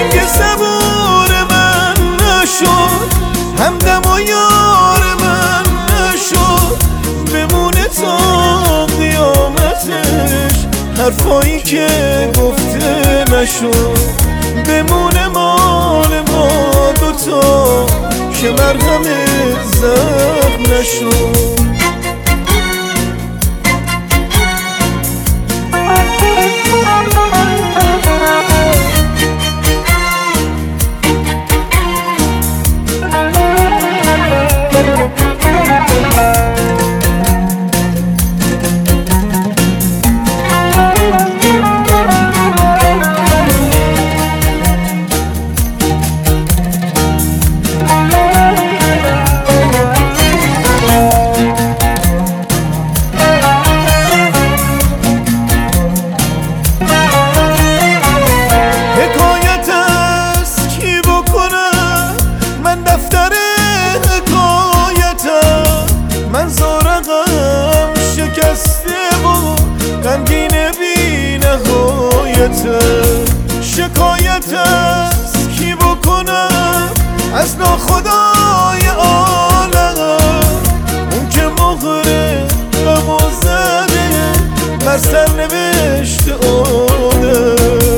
سنگ صبور من نشد، همدم و یار من نشد، بمونه تا قیامتش حرفایی که گفته نشد. بمونه مال ما دوتا که مرهم زخم نشد. من زارقم شکسته و غمگین بی نهایته. شکایت از کی بکنم؟ از ناخدای عالم، اون که مهر غم و زده بر سرنوشت آدم.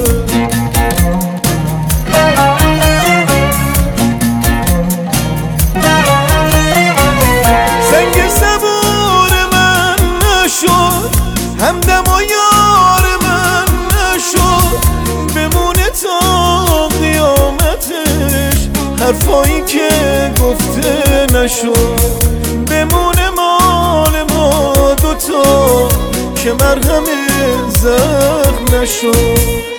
همدم و یار من نشد، بمونه تا قیامتش حرفایی که گفته نشد. بمونه مال ما دوتا که مرهم زخم نشد.